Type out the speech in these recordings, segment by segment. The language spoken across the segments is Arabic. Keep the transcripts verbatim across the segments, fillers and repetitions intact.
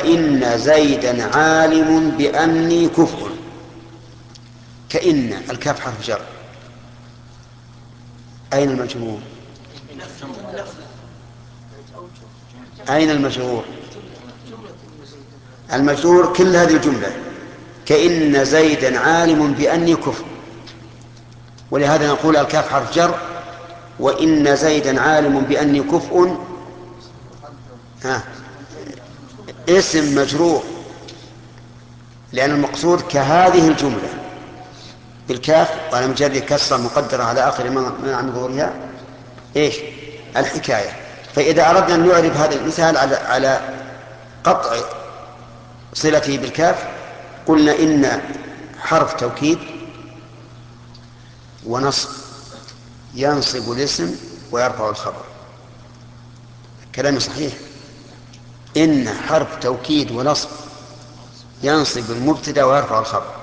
كإن زيدا عالم بأني كفء. كإن الكاف حرف جر، أين المجرور؟ أين المجرور؟ المجرور كل هذه الجملة كإن زيدا عالم بأني كفء، ولهذا نقول الكاف حرف جر، وإن زيدا عالم بأني كفء ها اسم مجرور، لأن المقصود كهذه الجملة بالكاف وعلى مجرد كسرة مقدرة على آخر منع من ظهورها إيش؟ الحكاية. فإذا أردنا أن نعرف هذا المثال على على قطع صلته بالكاف قلنا إن حرف توكيد ونصب ينصب الاسم ويرفع الخبر. كلامي صحيح؟ إن حرف توكيد ونصب ينصب المبتدأ ويرفع الخبر.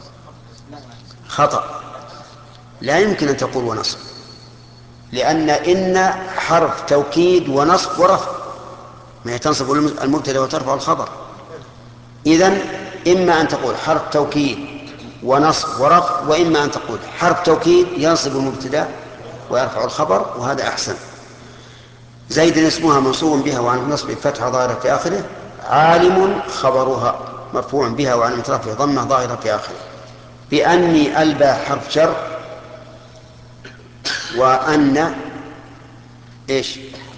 خطأ، لا يمكن أن تقول ونصب، لأن إن حرف توكيد ونصب ورفع، ما هي تنصب المبتدأ وترفع الخبر. إذن إما أن تقول حرف توكيد ونصب ورفع، وإما أن تقول حرف توكيد ينصب المبتدأ ويرفع الخبر، وهذا أحسن. زيد اسمها منصوب بها وعن نصب فتحة ظاهرة في آخره، عالم خبرها مرفوع بها وعن رفعه ضمة ظاهرة في آخره. بأني ألبى حرف جر، وأن إيش؟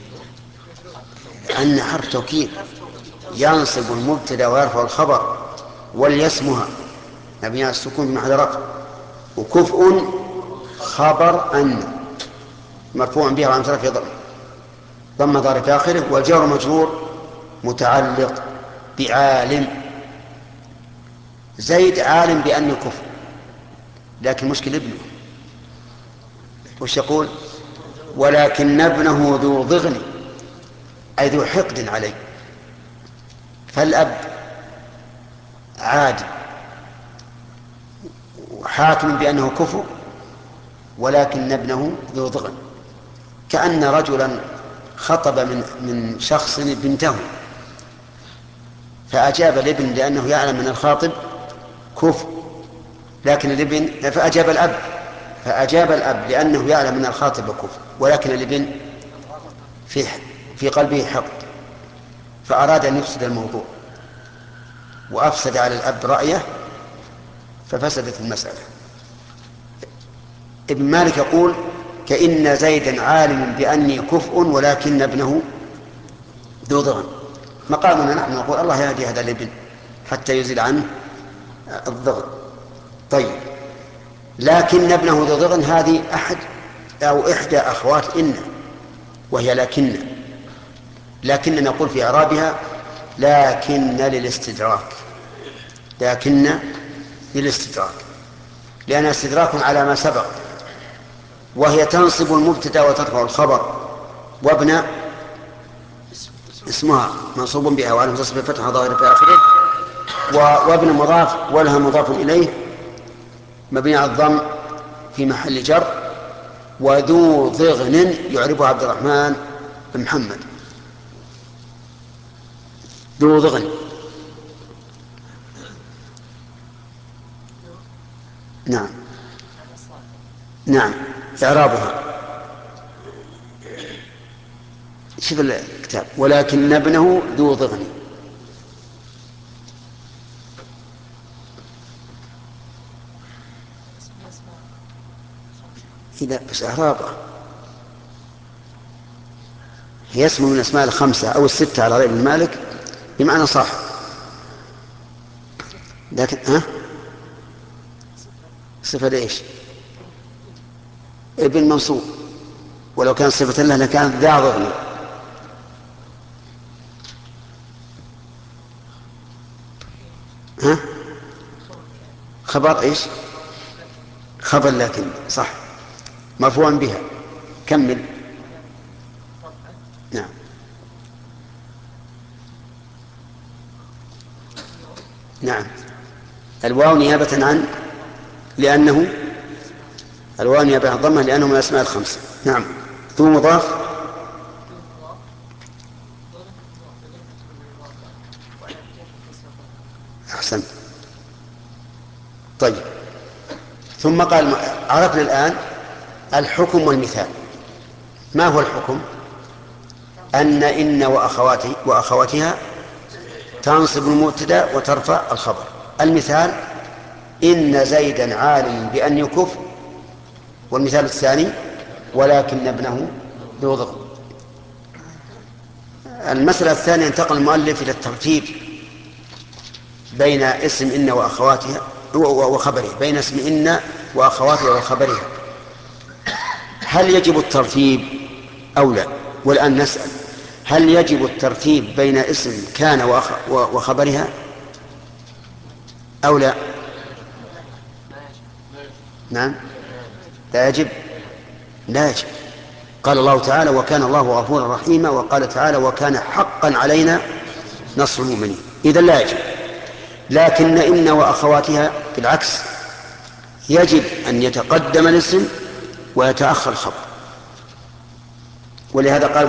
أن حرف توكيد ينصب المبتدأ ويرفع الخبر، وليسمها مبني على السكون بمحل رفع، وكفء خبر أن مرفوع بها وعن رفعه ضمة ضم ظاهرة في آخره، والجار مجرور متعلق بعالم. زيد عالم بأني كفء، لكن مشكل ابنه وش يقول؟ ولكن ابنه ذو ضغن، أي ذو حقد عليه. فالأب عادي وحاكم بأنه كفء، ولكن ابنه ذو ضغن. كأن رجلا خطب من من شخص بنته، فأجاب الابن لأنه يعلم من الخاطب كفء، لكن الابن فأجاب الأب فأجاب الأب لأنه يعلم من الخاطب كفء، ولكن الابن في في قلبه حقد، فأراد أن يفسد الموضوع وأفسد على الأب رأيه ففسدت المسألة. ابن مالك يقول كإن زيدا عالم بأني كفء ولكن ابنه ذو ضغن. مقامنا نحن نقول الله يهدي هذا الابن حتى يزيل عنه الضغن. طيب، لكن ابنه ذو ضغن هذه أحد أو إحدى أخوات إن، وهي لكن لكن نقول في إعرابها لكن للاستدراك، لكن للاستدراك لأنها استدراك على ما سبق، وهي تنصب المبتدأ وترفع الخبر، وابن اسمها منصوب بها وعلى تصب فتحة ظاهرة في آخره، وابن مضاف ولها مضاف إليه مبني على الضم في محل جر، وذو ضغن يعربها عبد الرحمن بن محمد. ذو ضغن، نعم نعم إعرابها شوف الكتاب ولكن ابنه ذو ضغن. إذا بس إعرابها هي اسم من الأسماء الخمسة أو الستة على رأي ابن مالك بمعنى صاحب، لكن ها صفة ليش؟ ابن منصوب، ولو كان صفة له لكان ذا ضغن. ها خبر ايش؟ خبر لكن صح مرفوعا بها. كمل. نعم نعم الواو نيابة عن لأنه الواو نيابة عن ضمه لأنه من الأسماء الخمسة. نعم. ثم مضاف أحسنت. طيب، ثم قال عرفنا الآن الحكم والمثال. ما هو الحكم؟ أن إن وأخواته وأخواتها تنصب المبتدأ وترفع الخبر. المثال إن زيدا عالم بأن يكف، والمثال الثاني ولكن ابنه ذو ضغط. المسألة الثانية انتقل المؤلف إلى الترتيب بين اسم إن وأخواتها وخبرها، بين اسم إن وأخواتها وخبرها، هل يجب الترتيب أو لا؟ والآن نسأل هل يجب الترتيب بين اسم كان وخبرها أو لا؟ نعم، لا يجب، لا يجب. قال الله تعالى وكان الله غفورا رحيما، وقال تعالى وكان حقا علينا نصر المؤمنين. إذن لا يجب. لكن إن وأخواتها بالعكس يجب أن يتقدم الاسم ويتأخر الخبر، ولهذا قال